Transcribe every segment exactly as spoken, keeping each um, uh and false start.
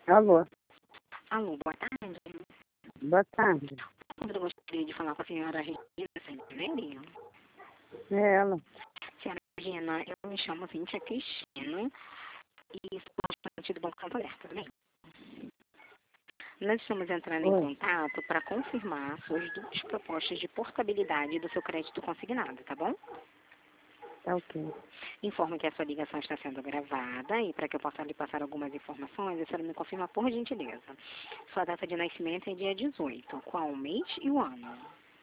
Alô, Alô, boa tarde. boa tarde. Eu gostaria de falar com a senhora Regina Santinelli. É ela. Senhora Regina, eu me chamo Cíntia Cristina e sou participante do Banco Santander, tudo bem? Nós estamos entrando em Oi, contato para confirmar suas duas propostas de portabilidade do seu crédito consignado, tá bom? tá ok. Informo que a sua ligação está sendo gravada e para que eu possa lhe passar algumas informações, a senhora me confirma por gentileza. Sua data de nascimento é dia dezoito. Qual o mês e o ano?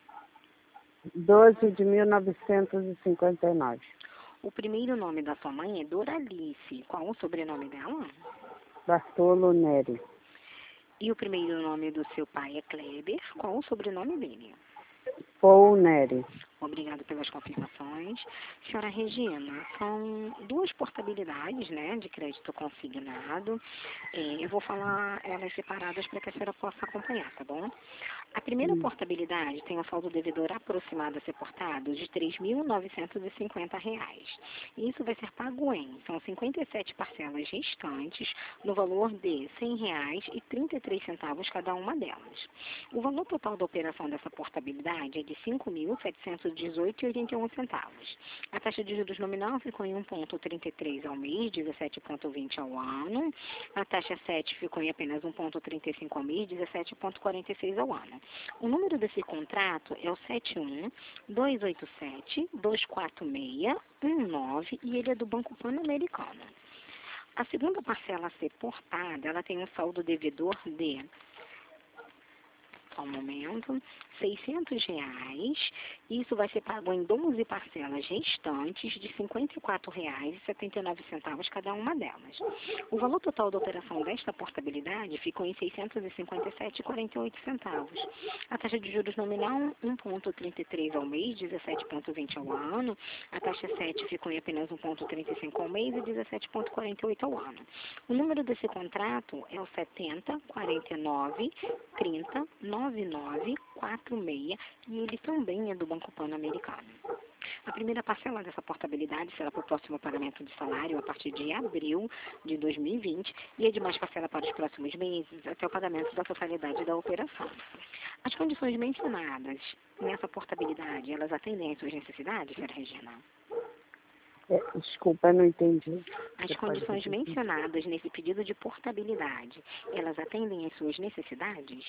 doze de mil novecentos e cinquenta e nove. O primeiro nome da sua mãe é Doralice. Qual o sobrenome dela? Bartolo Neri. E o primeiro nome do seu pai é Kleber. Qual o sobrenome dele? Paul Neri. Obrigada pelas confirmações. Senhora Regina, são duas portabilidades, né, de crédito consignado. É, eu vou falar elas separadas para que a senhora possa acompanhar, tá bom? A primeira Hum. portabilidade tem um saldo devedor aproximado a ser portado de três mil novecentos e cinquenta reais. E isso vai ser pago em, são cinquenta e sete parcelas restantes, no valor de cem reais e trinta e três centavos cada uma delas. O valor total da operação dessa portabilidade é de cinco mil setecentos e dezoito reais e oitenta e um centavos. A taxa de juros nominal ficou em um vírgula trinta e três ao mês, dezessete vírgula vinte ao ano. A taxa sete ficou em apenas um vírgula trinta e cinco ao mês, dezessete vírgula quarenta e seis ao ano. O número desse contrato é o sete um dois oito sete dois quatro seis um nove e ele é do Banco Pan-Americano. A segunda parcela a ser portada, ela tem um saldo devedor de, só um momento, seiscentos reais. Isso vai ser pago em doze parcelas restantes de cinquenta e quatro reais e setenta e nove centavos cada uma delas. O valor total da operação desta portabilidade ficou em seiscentos e cinquenta e sete reais e quarenta e oito centavos. A taxa de juros nominal um vírgula trinta e três ao mês, dezessete vírgula vinte ao ano. A taxa sete ficou em apenas um vírgula trinta e cinco ao mês e dezessete vírgula quarenta e oito ao ano. O número desse contrato é o setenta quarenta e nove trinta noventa e nove quarenta e seis e ele também é do Banco Pan-Americano. A primeira parcela dessa portabilidade será para o próximo pagamento de salário a partir de abril de dois mil e vinte e a demais parcela para os próximos meses até o pagamento da totalidade da operação. As condições mencionadas nessa portabilidade, elas atendem às suas necessidades, senhora Regina? É, desculpa, não entendi. As Você pode condições repetir? mencionadas nesse pedido de portabilidade, elas atendem às suas necessidades?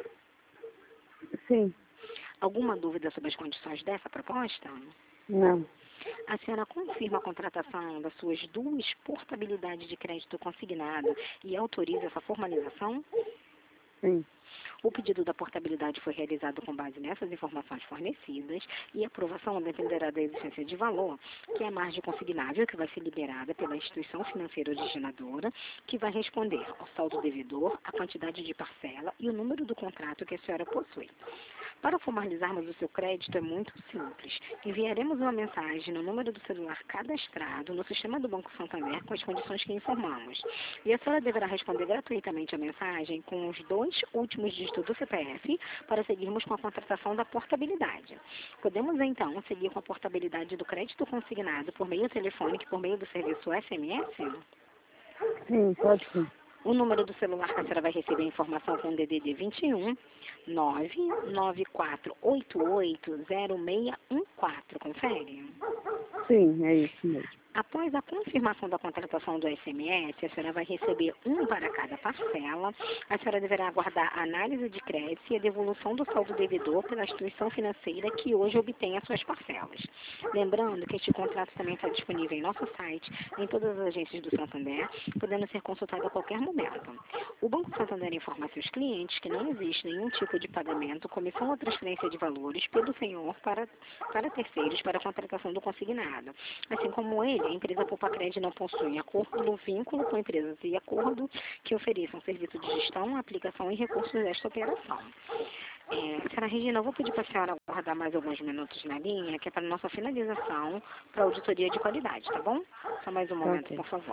Sim, Alguma dúvida sobre as condições dessa proposta? não. A senhora confirma a contratação das suas duas portabilidades de crédito consignado e autoriza essa formalização? Sim, O pedido da portabilidade foi realizado com base nessas informações fornecidas e a aprovação dependerá da existência de valor, que é a margem consignável que vai ser liberada pela instituição financeira originadora, que vai responder ao saldo devedor, a quantidade de parcela e o número do contrato que a senhora possui. Para formalizarmos o seu crédito é muito simples. Enviaremos uma mensagem no número do celular cadastrado no sistema do Banco Santander com as condições que informamos. E a senhora deverá responder gratuitamente a mensagem com os dois últimos dígitos do C P F para seguirmos com a contratação da portabilidade. Podemos, então, seguir com a portabilidade do crédito consignado por meio telefônico e por meio do serviço S M S? sim, pode sim. O número do celular que a senhora vai receber a informação com D D D vinte e um nove nove quatro oito oito zero seis um quatro. Confere? Sim, é isso mesmo. Após a confirmação da contratação do S M S, a senhora vai receber um para cada parcela. A senhora deverá aguardar a análise de crédito e a devolução do saldo devedor pela instituição financeira que hoje obtém as suas parcelas. Lembrando que este contrato também está disponível em nosso site, em todas as agências do Santander, podendo ser consultado a qualquer momento. O Banco Santander informa a seus clientes que não existe nenhum tipo de pagamento, comissão ou transferência de valores pelo senhor para, para terceiros para a contratação do consignado. Assim como ele, a empresa Poupa-Cred não possui acordo, vínculo com empresas e acordo que ofereçam serviço de gestão, aplicação e recursos desta operação. É, senhora Regina, eu vou pedir para a senhora aguardar mais alguns minutos na linha, que é para a nossa finalização para a auditoria de qualidade, tá bom? Só mais um Tá momento, ok. por favor.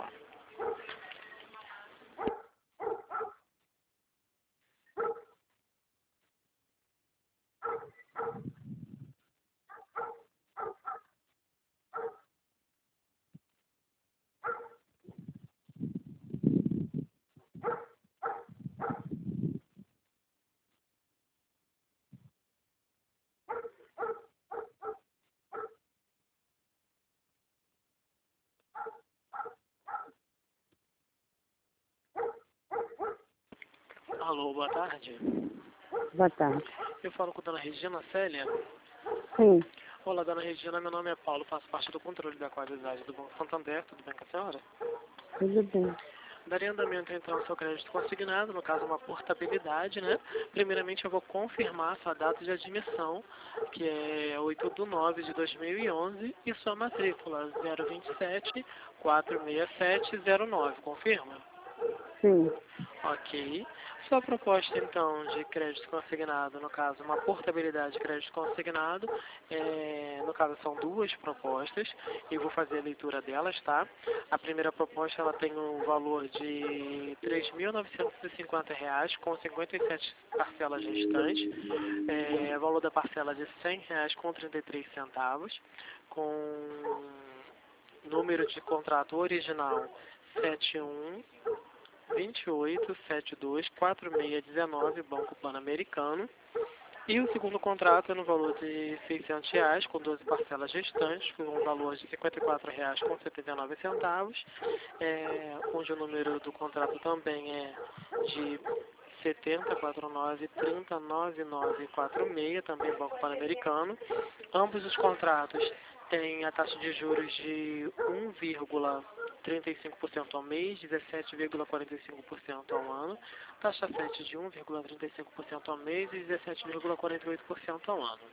Alô, boa tarde. Boa tarde. Eu falo com a dona Regina Célia. Sim, Olá, dona Regina, meu nome é Paulo, faço parte do controle da qualidade do Banco Santander, tudo bem com a senhora? tudo bem. Daria andamento então ao seu crédito consignado, no caso uma portabilidade, né? Primeiramente eu vou confirmar sua data de admissão, que é oito de nove de dois mil e onze, e sua matrícula zero vinte e sete, quatrocentos e sessenta e sete, zero nove, confirma? Sim, Ok. Sua proposta, então, de crédito consignado, no caso, uma portabilidade de crédito consignado, é, no caso, são duas propostas, e vou fazer a leitura delas, tá? A primeira proposta, ela tem um valor de três mil novecentos e cinquenta reais, com cinquenta e sete parcelas restantes, é, valor da parcela de cem reais com trinta e três centavos, com número de contrato original sete um vinte e oito, setenta e dois, quarenta e seis, dezenove, Banco Pan-Americano. E o segundo contrato é no valor de seiscentos reais, com doze parcelas restantes, com um valor de cinquenta e quatro reais com setenta e nove centavos, é, onde o número do contrato também é de setenta, quarenta e nove, trinta, noventa e nove, quarenta e seis, também Banco Pan-Americano. Ambos os contratos têm a taxa de juros de um vírgula trinta e cinco por cento ao mês, dezessete vírgula quarenta e cinco por cento ao ano, taxa sete de um vírgula trinta e cinco por cento ao mês e dezessete vírgula quarenta e oito por cento ao ano.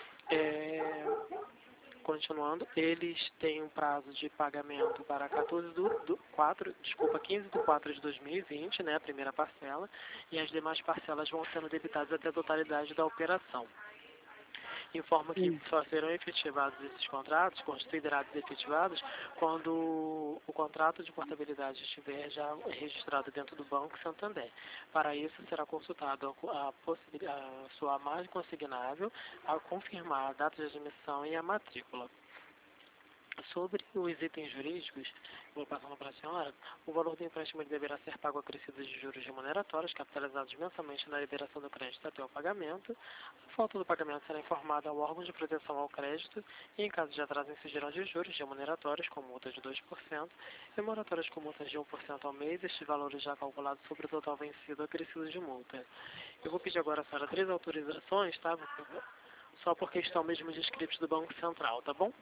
É, continuando, eles têm um prazo de pagamento para quatorze do, do quatro, desculpa, quinze de quatro de dois mil e vinte, né, a primeira parcela, e as demais parcelas vão sendo debitadas até a totalidade da operação. Informa que sim. só serão efetivados esses contratos, considerados efetivados, quando o contrato de portabilidade estiver já registrado dentro do Banco Santander. Para isso, será consultado a, possibil- a sua margem consignável, a confirmar a data de admissão e a matrícula. Sobre os itens jurídicos, vou passando para a senhora, o valor do empréstimo deverá ser pago acrescidos de juros remuneratórios, capitalizados mensalmente na liberação do crédito até o pagamento. A falta do pagamento será informada ao órgão de proteção ao crédito e, em caso de atraso, incidirão de juros remuneratórios, com multa de dois por cento, e moratórias com multas de um por cento ao mês, estes valores já calculados sobre o total vencido acrescido de multa. Eu vou pedir agora à senhora três autorizações, tá? Só porque estão mesmo descritos do Banco Central, tá bom?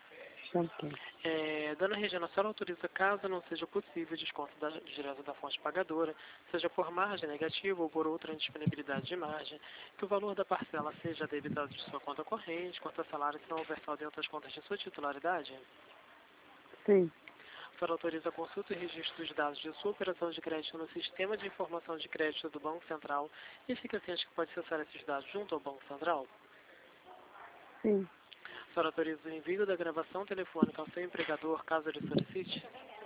Ok. É, dona Regina, a senhora autoriza, caso não seja possível desconto da, direto da fonte pagadora, seja por margem negativa ou por outra indisponibilidade de margem, que o valor da parcela seja debitado de sua conta corrente, conta salário, se não houver saldo em outras contas de sua titularidade? Sim, A senhora autoriza a consulta e registro dos dados de sua operação de crédito no Sistema de Informação de Crédito do Banco Central e fica ciente que pode acessar esses dados junto ao Banco Central? sim, A senhora autoriza o envio da gravação telefônica ao seu empregador, caso ele solicite?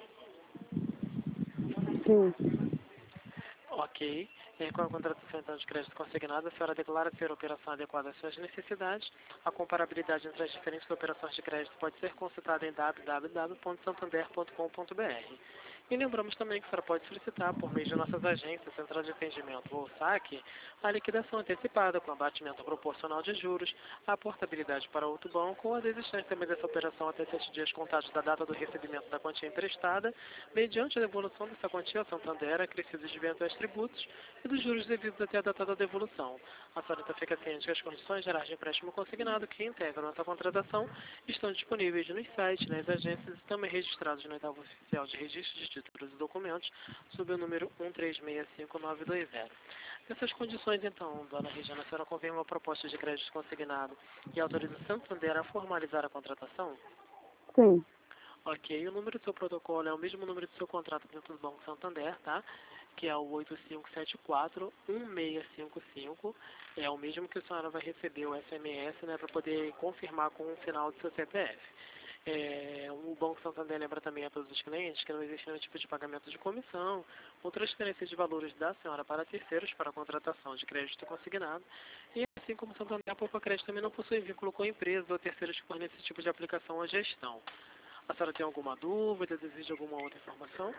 sim, Ok. E com a contratação então, de crédito consignado, a senhora declara ser a operação adequada às suas necessidades. A comparabilidade entre as diferentes operações de crédito pode ser consultada em w w w ponto santander ponto com ponto b r. E lembramos também que a senhora pode solicitar, por meio de nossas agências, Central de Atendimento ou saque, a liquidação antecipada com abatimento proporcional de juros, a portabilidade para outro banco ou a desistência também dessa operação até sete dias contados da data do recebimento da quantia emprestada, mediante a devolução dessa quantia ao Santander, acrescidos de eventuais tributos e dos juros devidos até a data da devolução. A senhora então fica ciente que as condições gerais de empréstimo consignado que integram nossa contratação estão disponíveis nos sites, nas agências e também registrados no oitavo oficial de registro de títulos e documentos, sob o número um três seis cinco nove dois zero. Nessas condições, então, dona Regina, a senhora confirma a proposta de crédito consignado e autoriza o Santander a formalizar a contratação? sim. Ok, o número do seu protocolo é o mesmo número do seu contrato dentro do Banco Santander, tá? Que é o oito cinco sete quatro, um seis cinco cinco. É o mesmo que a senhora vai receber o S M S, né, para poder confirmar com o final do seu C P F. É, o Banco Santander lembra também a todos os clientes que não existe nenhum tipo de pagamento de comissão ou transferência de valores da senhora para terceiros para a contratação de crédito consignado. E assim como o Santander, a Poupa Crédito também não possui vínculo com empresas ou terceiros que fornecem esse tipo de aplicação ou gestão. A senhora tem alguma dúvida, deseja alguma outra informação?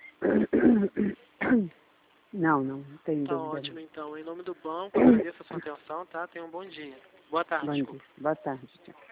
Não, não, não tem Tá dúvida ótimo, não. então. Em nome do banco, agradeço a sua atenção, tá? Tenha um bom dia. Boa tarde, Bom desculpa. dia. Boa tarde, tchau.